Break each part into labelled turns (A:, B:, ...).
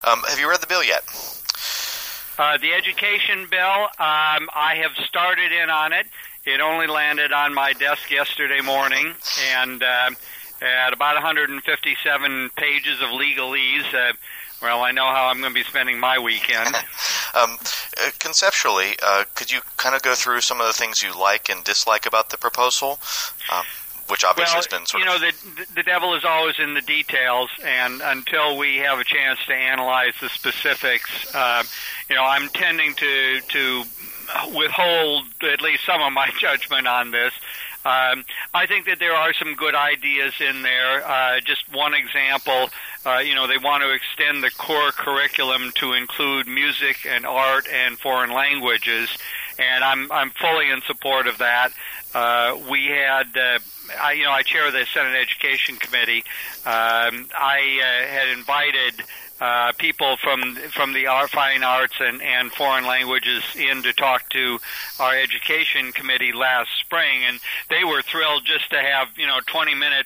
A: Have you read the bill yet?
B: The education bill, I have started in on it. It only landed on my desk yesterday morning, and at about 157 pages of legalese. Well, I know how I'm going to be spending my weekend.
A: Conceptually, could you kind of go through some of the things you like and dislike about the proposal? Which obviously has been sort of...
B: the devil is always in the details, and until we have a chance to analyze the specifics, I'm tending to withhold at least some of my judgment on this. I think that there are some good ideas in there. Just one example, they want to extend the core curriculum to include music and art and foreign languages, and I'm fully in support of that. We had, I chair the Senate Education Committee. I had invited people from the fine arts and foreign languages in to talk to our education committee last spring, and they were thrilled just to have 20 minutes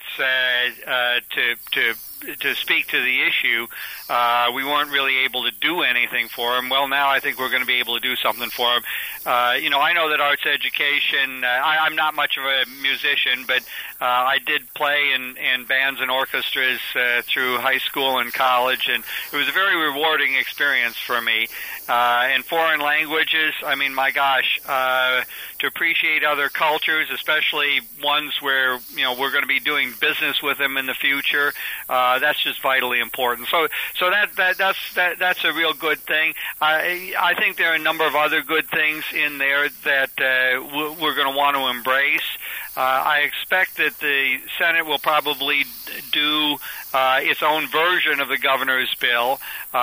B: to speak to the issue. We weren't really able to do anything for them. Well, now I think we're going to be able to do something for them. I know that arts education, I'm not much of a musician, but I did play in bands and orchestras through high school and college, and it was a very rewarding experience for me. And foreign languages, I mean, my gosh, to appreciate other cultures, especially ones where, we're going to be doing business with them in the future, that's just vitally important. So that's a real good thing. I think there are a number of other good things in there that we're going to want to embrace. I expect that the Senate will probably do its own version of the governor's bill.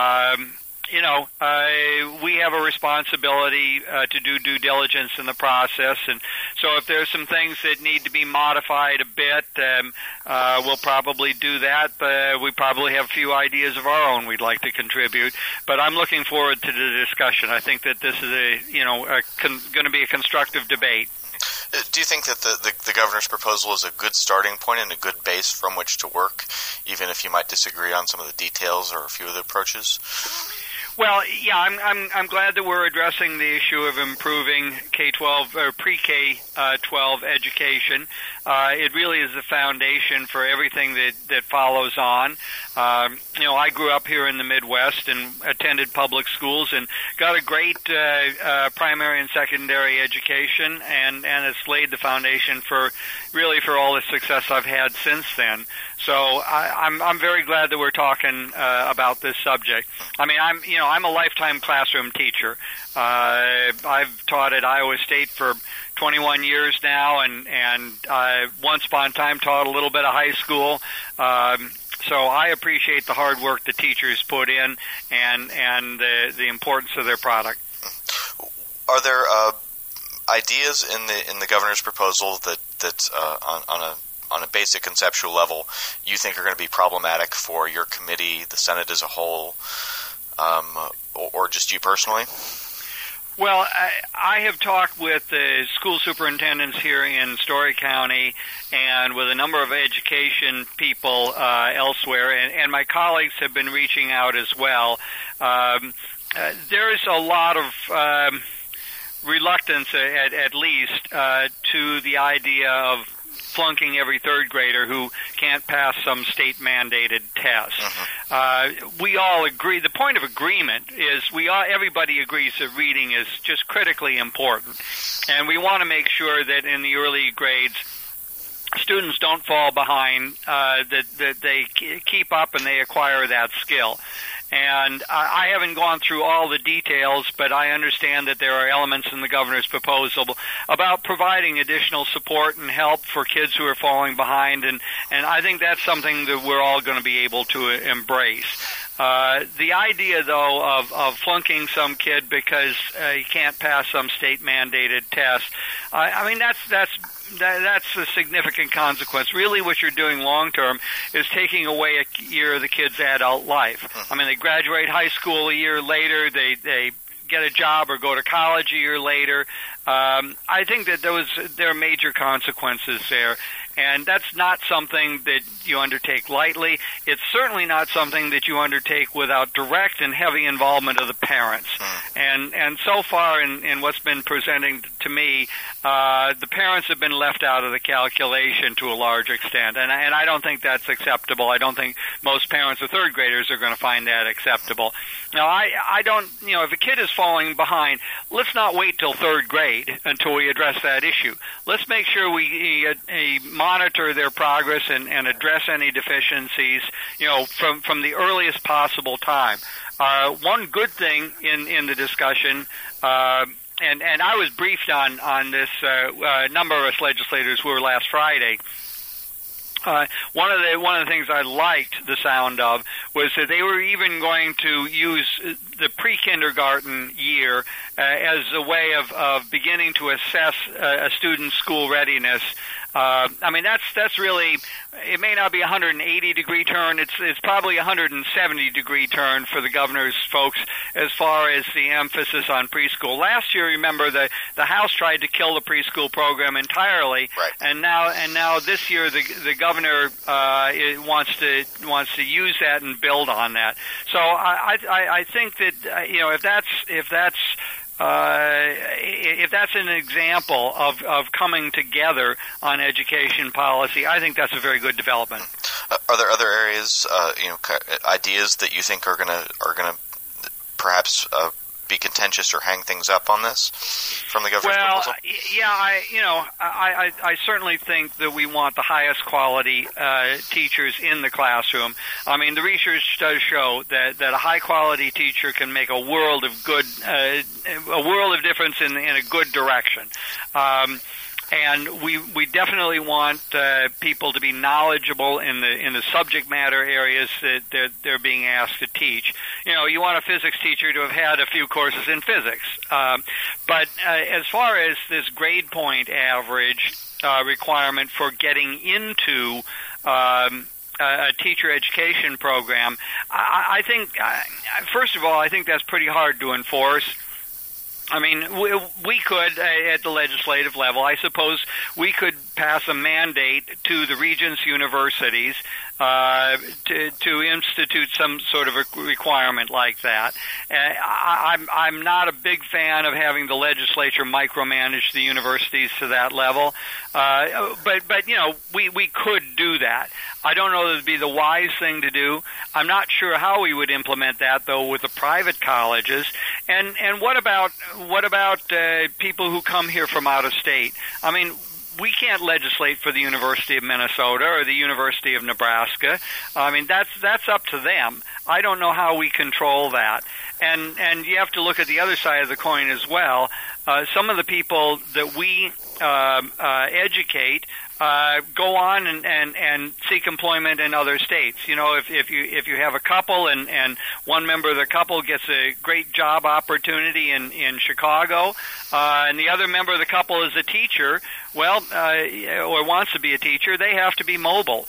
B: We have a responsibility to do due diligence in the process, and so if there's some things that need to be modified a bit, we'll probably do that. We probably have a few ideas of our own we'd like to contribute, but I'm looking forward to the discussion. I think that this is going to be a constructive debate.
A: Do you think that the governor's proposal is a good starting point and a good base from which to work, even if you might disagree on some of the details or a few of the approaches?
B: Well, yeah, I'm glad that we're addressing the issue of improving K-12 or pre-K-12 education. It really is the foundation for everything that follows on. I grew up here in the Midwest and attended public schools and got a great primary and secondary education, and it's laid the foundation for all the success I've had since then. So I'm very glad that we're talking about this subject. I mean, I'm a lifetime classroom teacher. I've taught at Iowa State for 21 years now, and once upon a time taught a little bit of high school. So I appreciate the hard work the teachers put in and the importance of their product.
A: Are there ideas in the governor's proposal that on a basic conceptual level you think are going to be problematic for your committee, the Senate as a whole, or just you personally?
B: Well, I have talked with the school superintendents here in Story County and with a number of education people elsewhere, and my colleagues have been reaching out as well. There is a lot of reluctance, at least, to the idea of flunking every third grader who can't pass some state-mandated test. We all agree. The point of agreement is everybody agrees that reading is just critically important, and we want to make sure that in the early grades students don't fall behind, that they keep up and they acquire that skill. And I haven't gone through all the details, but I understand that there are elements in the governor's proposal about providing additional support and help for kids who are falling behind, and I think that's something that we're all going to be able to embrace. The idea, though, of flunking some kid because he can't pass some state-mandated test, I mean, that's a significant consequence. Really what you're doing long-term is taking away a year of the kid's adult life. I mean, they graduate high school a year later, they get a job or go to college a year later. I think that there are major consequences there. And that's not something that you undertake lightly. It's certainly not something that you undertake without direct and heavy involvement of the parents. And so far in what's been presenting to me, the parents have been left out of the calculation to a large extent. And I don't think that's acceptable. I don't think most parents of third graders are going to find that acceptable. Now, I don't, if a kid is falling behind, let's not wait till third grade until we address that issue. Let's make sure we monitor their progress and address any deficiencies, from the earliest possible time. One good thing in the discussion, and I was briefed on this, number of us legislators who were last Friday. One of the things I liked the sound of was that they were even going to use the pre-kindergarten year as a way of beginning to assess a student's school readiness. That's really, it may not be a 180-degree turn. It's probably a 170-degree turn for the governor's folks as far as the emphasis on preschool. Last year, remember, the House tried to kill the preschool program entirely,
A: right.
B: and now this year the governor wants to use that and build on that. So I think that if that's an example of coming together on education policy, I think that's a very good development.
A: Are there other areas, ideas that you think are gonna perhaps be contentious or hang things up on this from the governor's proposal?
B: Yeah, I certainly think that we want the highest quality teachers in the classroom. I mean, the research does show that a high quality teacher can make a world of difference in a good direction. And we definitely want people to be knowledgeable in the subject matter areas that they're being asked to teach. You want a physics teacher to have had a few courses in physics. But as far as this grade point average requirement for getting into a teacher education program, I think, first of all, I think that's pretty hard to enforce. I mean, we could, at the legislative level, I suppose we could pass a mandate to the Regents universities to institute some sort of a requirement like that. I'm not a big fan of having the legislature micromanage the universities to that level, but we could do that. I don't know that it'd be the wise thing to do. I'm not sure how we would implement that, though, with the private colleges. And what about people who come here from out of state? I mean, we can't legislate for the University of Minnesota or the University of Nebraska. I mean, that's up to them. I don't know how we control that. And you have to look at the other side of the coin as well. Some of the people that we educate go on and seek employment in other states. If you have a couple and one member of the couple gets a great job opportunity in Chicago, and the other member of the couple is a teacher, or wants to be a teacher, they have to be mobile.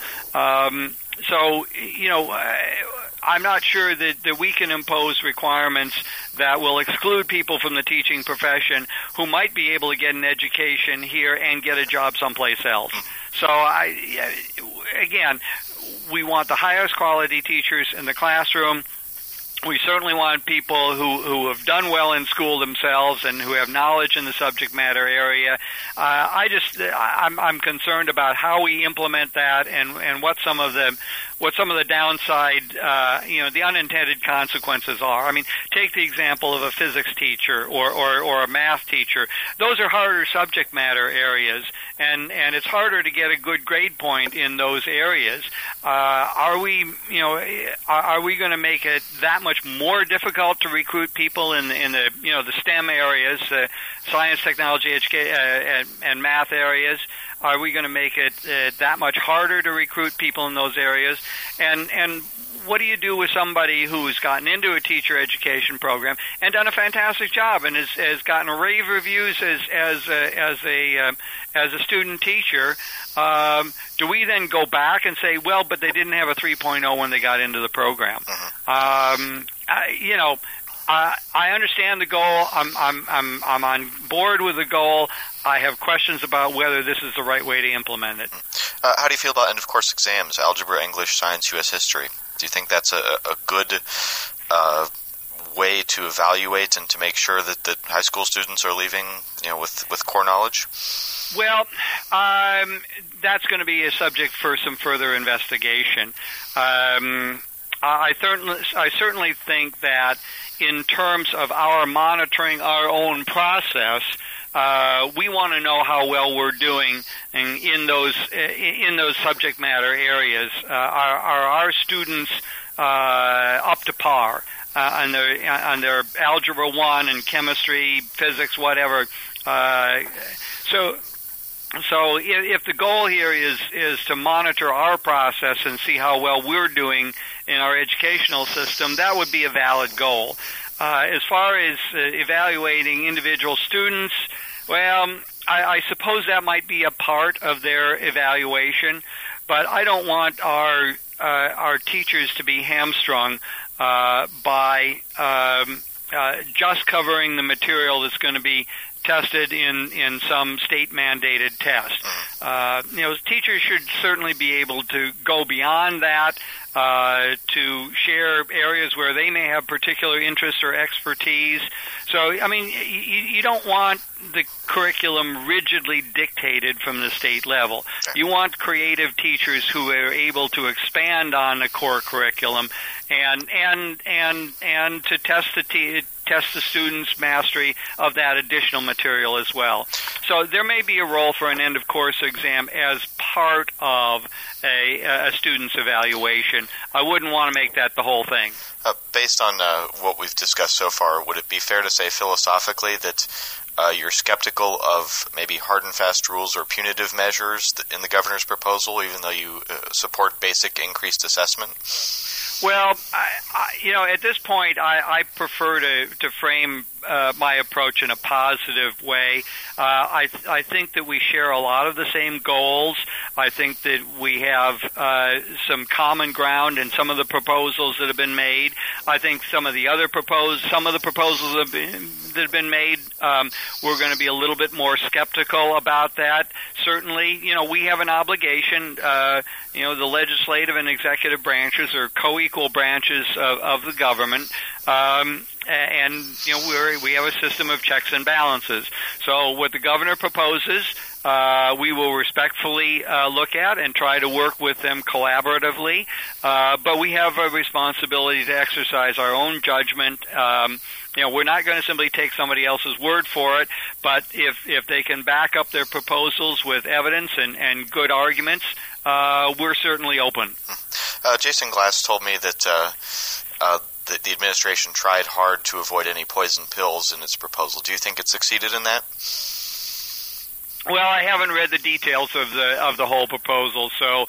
B: I'm not sure that we can impose requirements that will exclude people from the teaching profession who might be able to get an education here and get a job someplace else. So, again, we want the highest quality teachers in the classroom. We certainly want people who have done well in school themselves and who have knowledge in the subject matter area. I'm concerned about how we implement that and what some of the downside, the unintended consequences are. I mean, take the example of a physics teacher or a math teacher. Those are harder subject matter areas, and it's harder to get a good grade point in those areas. Are we going to make it that much more difficult to recruit people in the STEM areas, science, technology, and math areas? Are we going to make it that much harder to recruit people in those areas? And what do you do with somebody who's gotten into a teacher education program and done a fantastic job and has gotten rave reviews as a student teacher? Do we then go back and say, but they didn't have a 3.0 when they got into the program? I understand the goal. I'm on board with the goal. I have questions about whether this is the right way to implement it.
A: How do you feel about end-of-course exams, algebra, English, science, U.S. history? Do you think that's a good way to evaluate and to make sure that high school students are leaving, with core knowledge?
B: Well, that's going to be a subject for some further investigation. I certainly think that in terms of our monitoring our own process, we want to know how well we're doing in those subject matter areas. Are our students up to par on their Algebra 1 and chemistry, physics, whatever? So if the goal here is to monitor our process and see how well we're doing in our educational system, that would be a valid goal. As far as evaluating individual students, well, I suppose that might be a part of their evaluation, but I don't want our teachers to be hamstrung by just covering the material that's going to be tested in some state-mandated test. Teachers should certainly be able to go beyond that, to share areas where they may have particular interest or expertise. So, you don't want the curriculum rigidly dictated from the state level. You want creative teachers who are able to expand on the core curriculum and to test the students' mastery of that additional material as well. So there may be a role for an end-of-course exam as part of a student's evaluation. I wouldn't want to make that the whole thing.
A: Based on what we've discussed so far, would it be fair to say philosophically that you're skeptical of maybe hard and fast rules or punitive measures in the governor's proposal, even though you support basic increased assessment?
B: Well, at this point, I prefer to frame my approach in a positive way. I think that we share a lot of the same goals. I think that we have some common ground in some of the proposals that have been made. I think some of the proposals that have been made, we're going to be a little bit more skeptical about that. Certainly, we have an obligation. The legislative and executive branches are co-equal branches of the government. And we have a system of checks and balances. So what the governor proposes, we will respectfully look at and try to work with them collaboratively. But we have a responsibility to exercise our own judgment. We're not going to simply take somebody else's word for it, but if they can back up their proposals with evidence and good arguments, we're certainly open.
A: Jason Glass told me that the administration tried hard to avoid any poison pills in its proposal. Do you think it succeeded in that?
B: Well, I haven't read the details of the whole proposal, so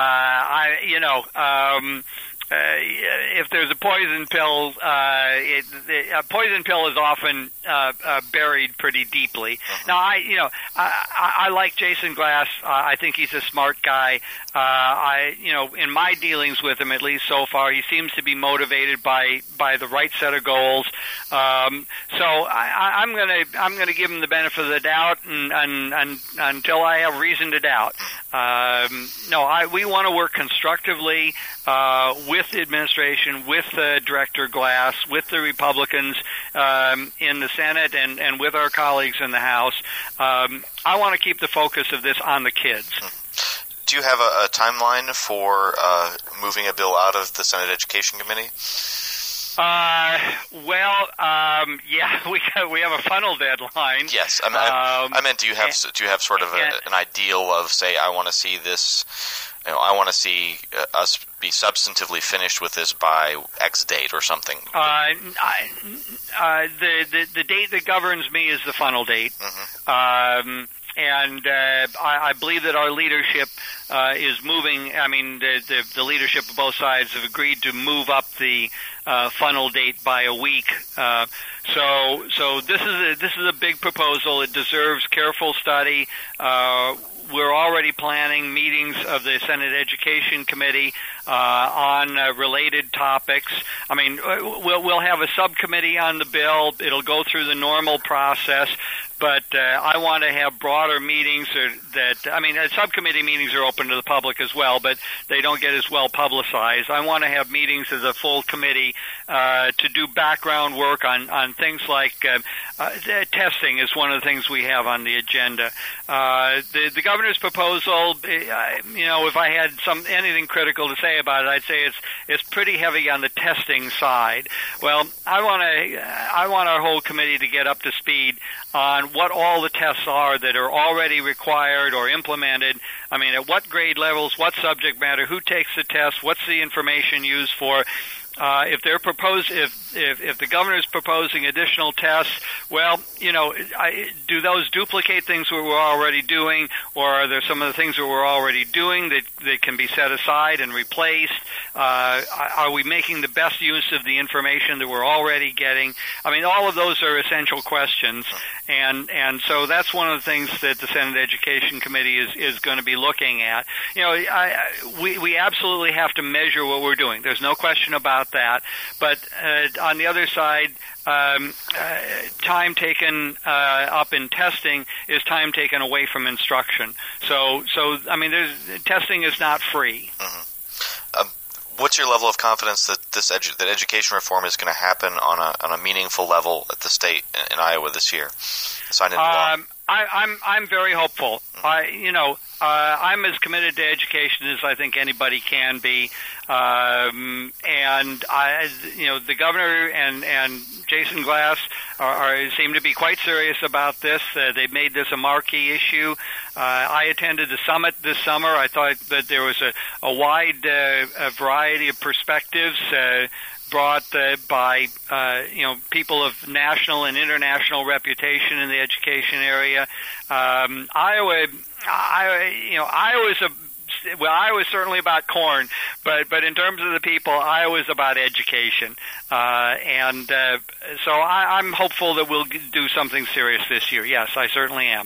B: if there's a poison pill, a poison pill is often buried pretty deeply. Mm-hmm. Now, I like Jason Glass. I think he's a smart guy. In my dealings with him, at least so far, he seems to be motivated by the right set of goals. So I'm gonna give him the benefit of the doubt, and until I have reason to doubt. We want to work constructively with the administration, with Director Glass, with the Republicans in the Senate, and with our colleagues in the House. I want to keep the focus of this on the kids.
A: Do you have a timeline for moving a bill out of the Senate Education Committee?
B: We have a funnel deadline.
A: Yes, I meant, do you have sort of an ideal of, say, I want to see this, I want to see us be substantively finished with this by X date or something?
B: The date that governs me is the funnel date. Mm-hmm. I believe that our leadership is moving. The leadership of both sides have agreed to move up the funnel date by a week. So this is a big proposal. It deserves careful study. we're already planning meetings of the Senate Education Committee on related topics. I mean, we'll have a subcommittee on the bill. It'll go through the normal process. But I want to have broader meetings subcommittee meetings are open to the public as well, but they don't get as well publicized. I want to have meetings as a full committee to do background work on things like testing is one of the things we have on the agenda. The governor's proposal, if I had anything critical to say about it, I'd say it's pretty heavy on the testing side. Well, I want our whole committee to get up to speed on what all the tests are that are already required or implemented. I mean, at what grade levels, what subject matter, who takes the test, what's the information used for. If the governor is proposing additional tests, well, do those duplicate things that we're already doing, or are there some of the things that we're already doing that can be set aside and replaced? Are we making the best use of the information that we're already getting? I mean, all of those are essential questions, and so that's one of the things that the Senate Education Committee is going to be looking at. We absolutely have to measure what we're doing. There's no question about that. But on the other side, time taken up in testing is time taken away from instruction. So I mean, testing is not free.
A: Mm-hmm. What's your level of confidence that that education reform is going to happen on a meaningful level at the state in Iowa this year? Signed into law.
B: I'm very hopeful. I'm as committed to education as I think anybody can be, and the governor and Jason Glass seem to be quite serious about this. They've made this a marquee issue. I attended the summit this summer. I thought that there was a wide variety of perspectives brought by people of national and international reputation in the education area. Iowa's certainly about corn, but in terms of the people, Iowa's about education, so I'm hopeful that we'll do something serious this year. Yes, I certainly am.